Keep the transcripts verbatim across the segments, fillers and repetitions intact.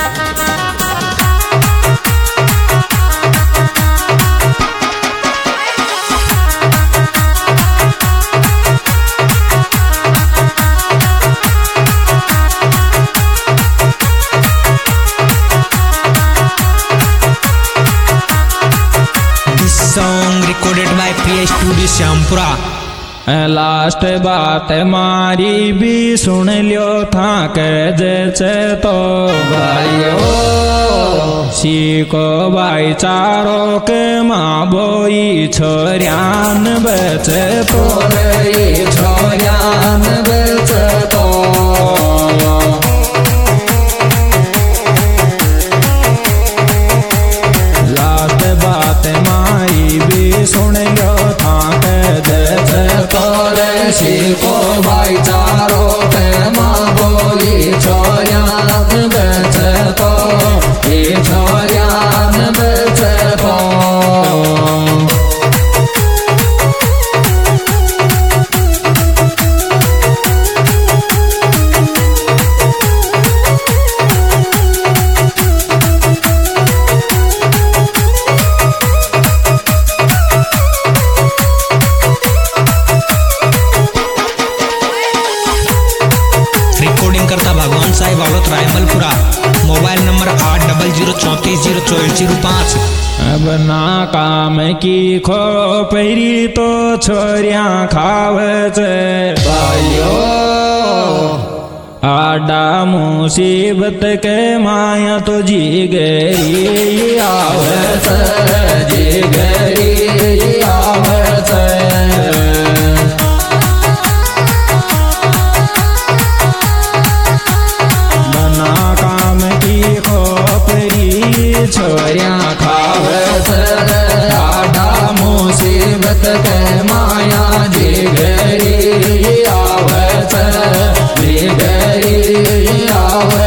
Song recorded by P studio Shyampura. Last बात मारी भी सुन लियो था के जैसे तो भाइयों सीखो भाईचारों के माँ बोई छोरियान बचे तो छोरियान बचे तो लास्ट बात मारी भी सुन लियो था के जैसे सीखो भाईचारों के माँ बोली छोरियान बचे तो ये छोरियान बचे तो करता भगवान साहिब बालोत रायमलपुरा। मोबाइल नंबर आठ डबल जीरो चौंतीस जीरो चौबीस जीरो पाँच। अब ना काम की खो पैरी तो छोरिया खावे भाइयों आडा मुसीबत के माया तो जी गई आवे जी गई आवे छोरिया खावे आडा मुसीबत के माया जी गरी आवे जी गरी आवे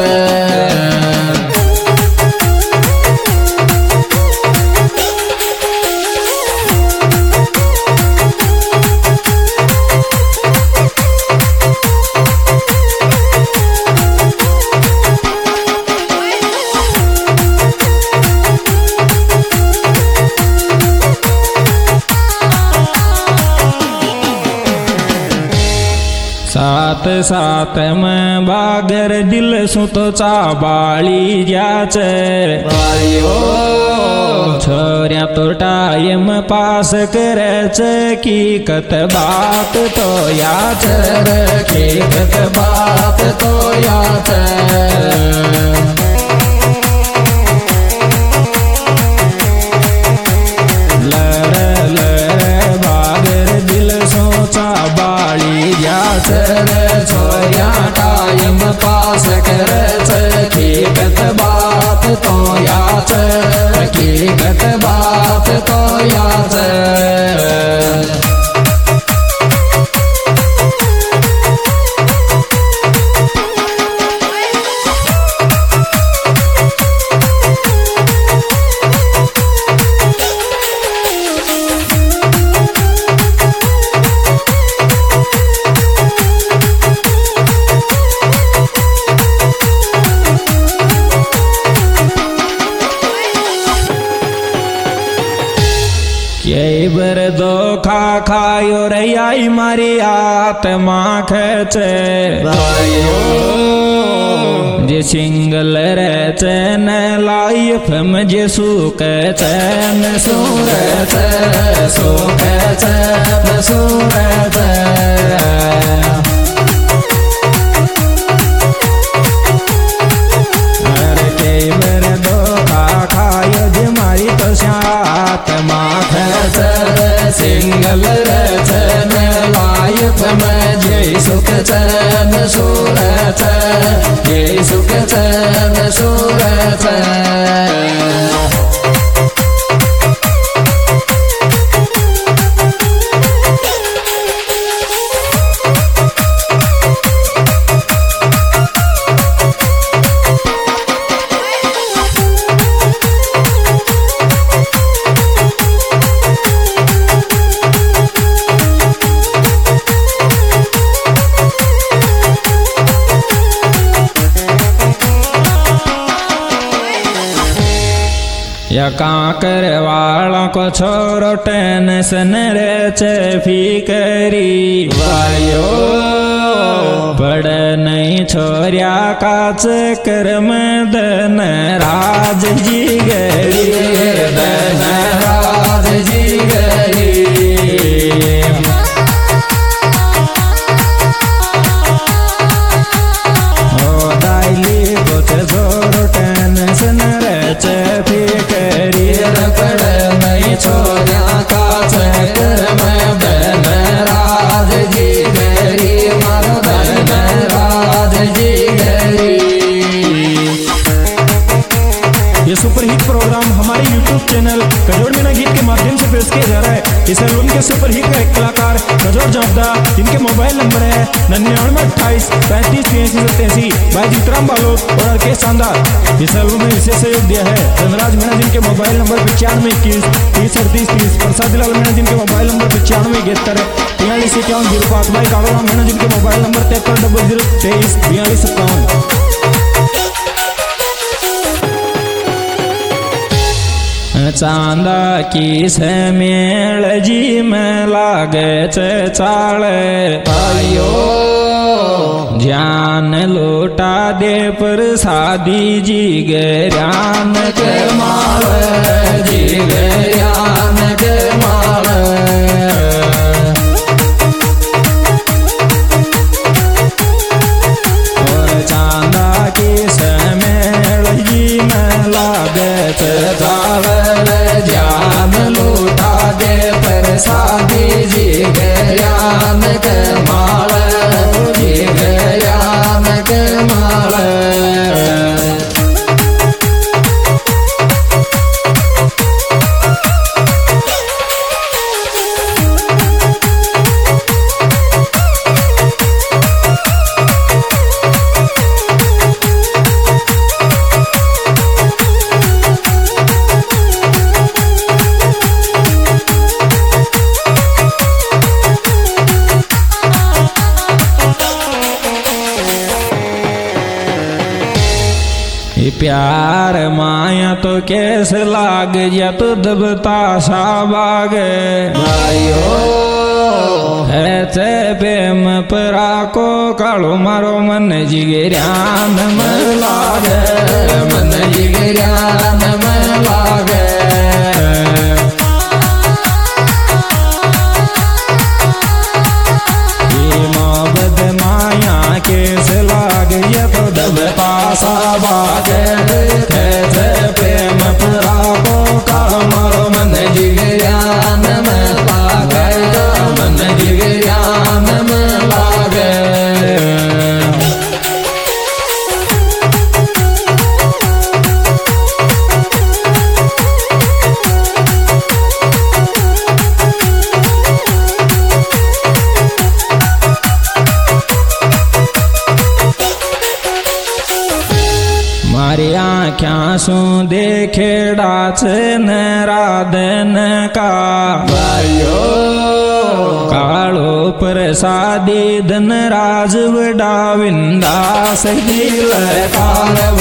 साथ साथ में बागर दिल सु तो चाबाली जाचे भाइयों छोरिया तो टाइम पास करे चे की कत बात तो याद की कत बात तो याद लर लर बागर दिल सोचा बाली छोरिया टाइम पास करे की गत बात तो याद की गत बात तो याद ये बर दो खा खायो रे आई मारी आत्मा खेचे जे सिंगल रे चैन लाइफ में जे सुख चैन सुर सुख चैन सुर अरे के बर दो खा खायो जे मारी तो आत्मा सिंगल रचन लाइफ में जय सुख चैन सूरत जय सुख चैन सूरत या काकर वालों को छोरो टेंशन रे फिकरी वायो पड़ नहीं छोरिया का कर्म दन राज जी गरी दन राज जी गरी ओ दाइली कुछ छोरो टेंशन रे फिकरी पड़ नहीं छोरिया का कर्म दन राज जी गरी मारो दन राज जी गरी। ये सुपरहिट प्रोग्राम हमारे यूट्यूब चैनल कजोड़ मीना गीत के माध्यम से पेश किया जा रहा है। इस एल्बम के सुपरहिट का एक कलाकार कजोड़ जापदा, जिनके मोबाइल नंबर है निन्यानवे अट्ठाईस पैंतीस तिरासी सत्तासी भाई जीतराम बालोद और अर्केश शानदार। इस एल्बम में विशेष सहयोग दिया है धनराज मीणा, जिनके मोबाइल नंबर पचानवे इक्कीस तीस अड़तीस तीस, प्रसाद लाल मीणा, जिनके मोबाइल नंबर पचानवे इकहत्तर तिरालीस इक्यावन जीरो पाँच, भाई कावड़राम मीणा, जिनके मोबाइल नंबर तिहत्तर डबल जीरो तेईस बयालीस सत्तावन। चांदा की समेल जी में लागे चाल आयो जान लूटा दे पर शादी जी गरान के माल जी गरान के माल। और चांदा की समेल जी में लागे चाल जान लूटा दे पर शादी जी गयान के माल जी गयान के माल। प्यार माया तो कैसे लाग या तो दबता सा बाग भाइयो ऐसे प्रेम परा को कालो मारो मन जिगरान में लागे मन जिगरान में लागे। मोहब्बत माया कैसे लाग या तो दबता सा बाग कैसे प्रेम परा को कालो मारो मन जिगरान में लागे मन जिगरान में लागे। मारी आँख्या सू देखेड़ा नाराधन का भाइयो कालो प्रसादी धन राज वडा विंदा सही काल